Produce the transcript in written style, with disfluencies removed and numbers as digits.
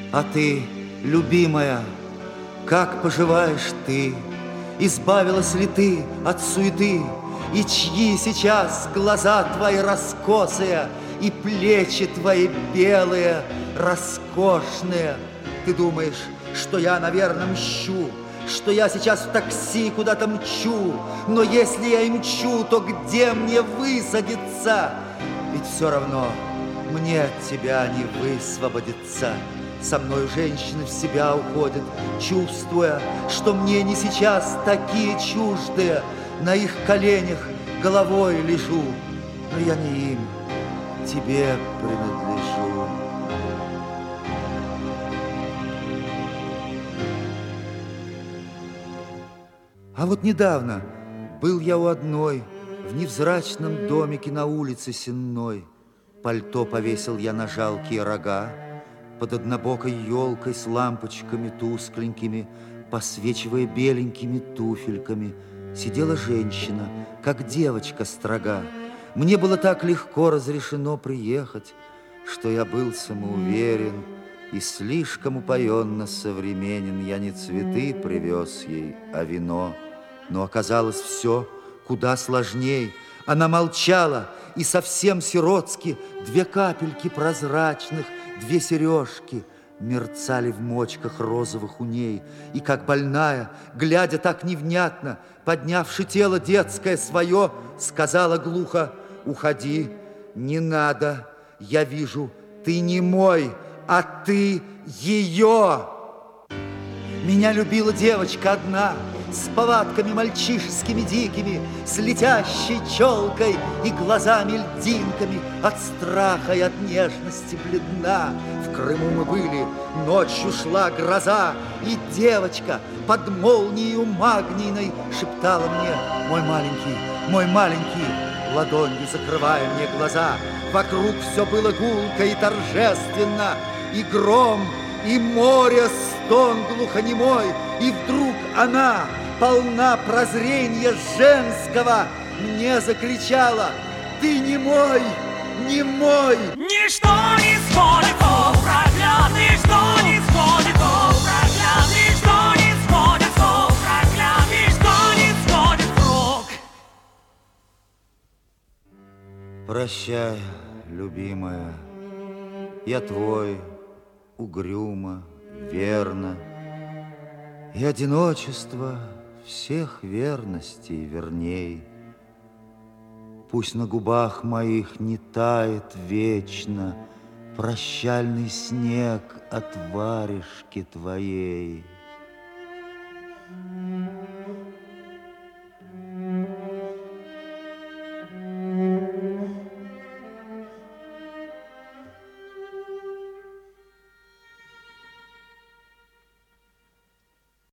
А ты, любимая, как поживаешь ты? Избавилась ли ты от суеты? И чьи сейчас глаза твои раскосые, и плечи твои белые, роскошные? Ты думаешь, что я, наверное, мщу, что я сейчас в такси куда-то мчу, но если я и мчу, то где мне высадиться? Ведь все равно мне от тебя не высвободиться. Со мною женщины в себя уходят, чувствуя, что мне не сейчас такие чуждые. На их коленях головой лежу, но я не им, тебе принадлежу. А вот недавно был я у одной в невзрачном домике на улице Сенной. Пальто повесил я на жалкие рога. Под однобокой елкой с лампочками тускленькими, посвечивая беленькими туфельками, сидела женщина, как девочка строга. Мне было так легко разрешено приехать, что я был самоуверен и слишком упоенно современен. Я не цветы привез ей, а вино. Но оказалось все куда сложней. Она молчала, и совсем сиротски 2 капельки прозрачных, 2 сережки мерцали в мочках розовых у ней. И как больная, глядя так невнятно, поднявши тело детское свое, сказала глухо: уходи, не надо, я вижу, ты не мой, а ты ее. Меня любила девочка одна, с повадками мальчишескими дикими, с летящей челкой и глазами-льдинками, от страха и от нежности бледна. В Крыму мы были, ночью шла гроза, и девочка под молнией магнийной шептала мне: мой маленький, ладонью закрывая мне глаза. Вокруг все было гулко и торжественно, и гром, и море стон глухонемой, и вдруг она, полна прозрения женского, мне закричала: ты не мой, не мой! Ничто не сходит, о, проклятый, что не сходит, о, проклятый, что не сходит, о, проклятый, что не сходит в рук. Прощай, любимая, я твой, угрюмо, верно, и одиночество всех верностей верней. Пусть на губах моих не тает вечно прощальный снег от варежки твоей.